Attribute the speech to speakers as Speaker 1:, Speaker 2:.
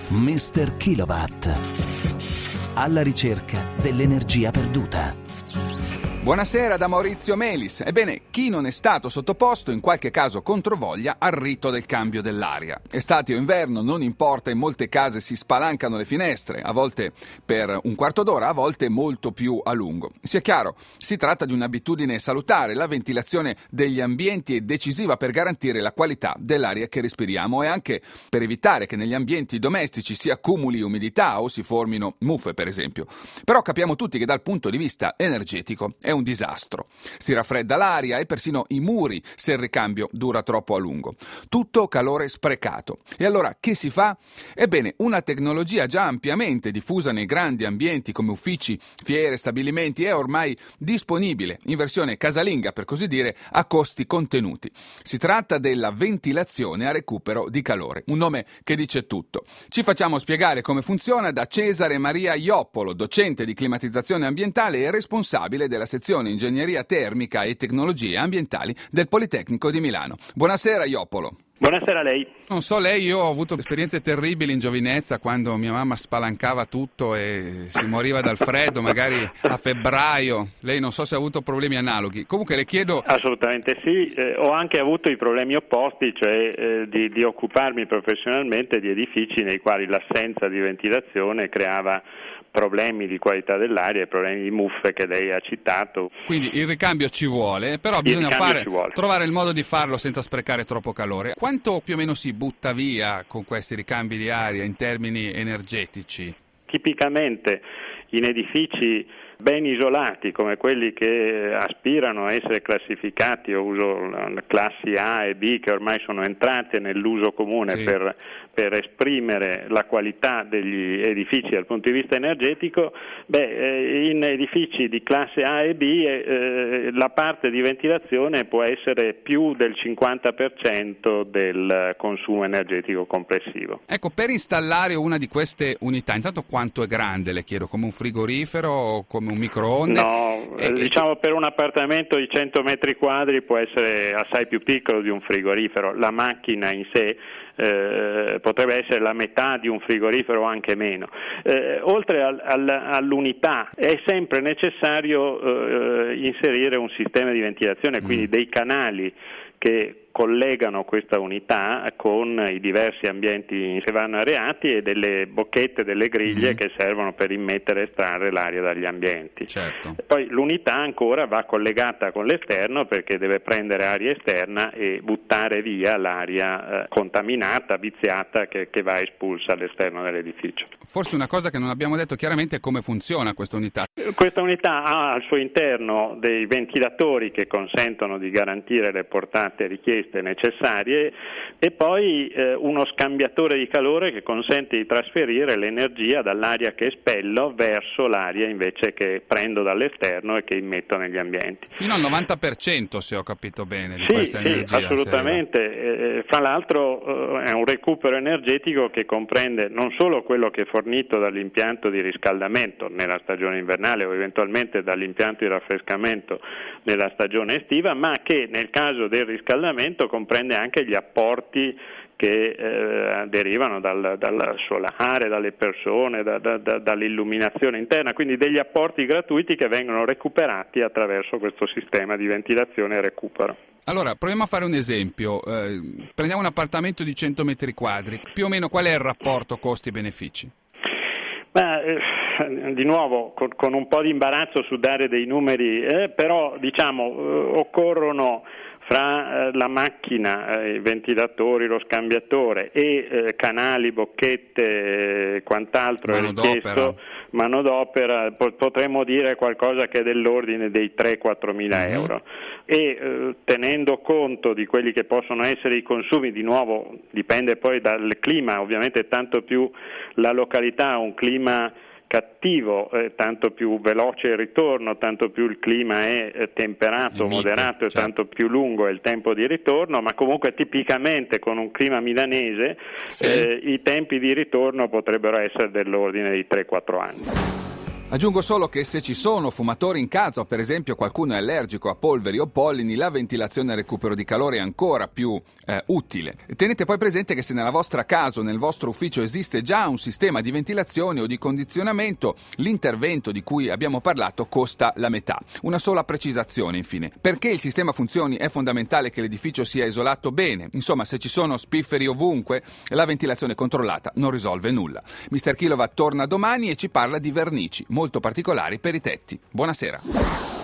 Speaker 1: Mr. Kilowatt. Alla ricerca dell'energia perduta.
Speaker 2: Buonasera da Maurizio Melis. Ebbene, chi non è stato sottoposto, in qualche caso controvoglia, al rito del cambio dell'aria? Estate o inverno, non importa, in molte case si spalancano le finestre, a volte per un quarto d'ora, a volte molto più a lungo. Sia chiaro, si tratta di un'abitudine salutare. La ventilazione degli ambienti è decisiva per garantire la qualità dell'aria che respiriamo e anche per evitare che negli ambienti domestici si accumuli umidità o si formino muffe, per esempio. Però capiamo tutti che dal punto di vista energetico è un disastro. Si raffredda l'aria e persino i muri se il ricambio dura troppo a lungo. Tutto calore sprecato. E allora che si fa? Ebbene, una tecnologia già ampiamente diffusa nei grandi ambienti come uffici, fiere, stabilimenti è ormai disponibile in versione casalinga, per così dire, a costi contenuti. Si tratta della ventilazione a recupero di calore, un nome che dice tutto. Ci facciamo spiegare come funziona da Cesare Maria Ioppolo, docente di climatizzazione ambientale e responsabile della sezione Ingegneria Termica e Tecnologie Ambientali del Politecnico di Milano. Buonasera Ioppolo.
Speaker 3: Buonasera a lei.
Speaker 2: Non so lei, io ho avuto esperienze terribili in giovinezza quando mia mamma spalancava tutto e si moriva dal freddo, magari a febbraio. Lei non so se ha avuto problemi analoghi. Comunque le chiedo...
Speaker 3: Assolutamente sì, ho anche avuto i problemi opposti, cioè di occuparmi professionalmente di edifici nei quali l'assenza di ventilazione creava problemi di qualità dell'aria e problemi di muffe che lei ha citato.
Speaker 2: Quindi il ricambio ci vuole, però bisogna trovare il modo di farlo senza sprecare troppo calore. Quanto più o meno si butta via con questi ricambi di aria in termini energetici?
Speaker 3: Tipicamente in edifici ben isolati come quelli che aspirano a essere classificati, io uso classi A e B che ormai sono entrate nell'uso comune, sì, per esprimere la qualità degli edifici dal punto di vista energetico. In edifici di classe A e B la parte di ventilazione può essere più del 50% del consumo energetico complessivo.
Speaker 2: Ecco, per installare una di queste unità, intanto quanto è grande, le chiedo, come un frigorifero o come un microonde?
Speaker 3: No, diciamo per un appartamento di 100 metri quadri può essere assai più piccolo di un frigorifero. La macchina in sé potrebbe essere la metà di un frigorifero o anche meno. Oltre all'unità è sempre necessario inserire un sistema di ventilazione, quindi dei canali che collegano questa unità con i diversi ambienti che vanno areati e delle bocchette, delle griglie che servono per immettere e estrarre l'aria dagli ambienti.
Speaker 2: Certo.
Speaker 3: Poi l'unità ancora va collegata con l'esterno perché deve prendere aria esterna e buttare via l'aria contaminata, viziata che va espulsa all'esterno dell'edificio.
Speaker 2: Forse una cosa che non abbiamo detto chiaramente è come funziona questa unità.
Speaker 3: Questa unità ha al suo interno dei ventilatori che consentono di garantire le portate richieste necessarie e poi uno scambiatore di calore che consente di trasferire l'energia dall'aria che espello verso l'aria invece che prendo dall'esterno e che immetto negli ambienti.
Speaker 2: Fino al 90% se ho capito bene di questa energia.
Speaker 3: Sì, assolutamente. Fra l'altro è un recupero energetico che comprende non solo quello che è fornito dall'impianto di riscaldamento nella stagione invernale o eventualmente dall'impianto di raffrescamento nella stagione estiva, ma che nel caso del riscaldamento comprende anche gli apporti che derivano dal solare, dalle persone, dall'illuminazione interna, quindi degli apporti gratuiti che vengono recuperati attraverso questo sistema di ventilazione e recupero.
Speaker 2: Allora, proviamo a fare un esempio. Prendiamo un appartamento di 100 metri quadri. Più o meno qual è il rapporto costi-benefici?
Speaker 3: Di nuovo con un po' di imbarazzo su dare dei numeri, però diciamo occorrono fra la macchina, i ventilatori, lo scambiatore e canali, bocchette, quant'altro è richiesto, manodopera, potremmo dire qualcosa che è dell'ordine dei 3-4 mila euro. E tenendo conto di quelli che possono essere i consumi, di nuovo dipende poi dal clima, ovviamente tanto più la località ha un clima cattivo, tanto più veloce il ritorno, tanto più il clima è temperato, moderato e tanto più lungo è il tempo di ritorno, ma comunque tipicamente con un clima milanese i tempi di ritorno potrebbero essere dell'ordine di 3-4 anni.
Speaker 2: Aggiungo solo che se ci sono fumatori in casa o per esempio qualcuno è allergico a polveri o pollini, la ventilazione e il recupero di calore è ancora più utile. Tenete poi presente che se nella vostra casa o nel vostro ufficio esiste già un sistema di ventilazione o di condizionamento, l'intervento di cui abbiamo parlato costa la metà. Una sola precisazione infine: perché il sistema funzioni è fondamentale che l'edificio sia isolato bene. Insomma, se ci sono spifferi ovunque, la ventilazione controllata non risolve nulla. Mr. Kilowatt torna domani e ci parla di vernici molto particolari per i tetti. Buonasera.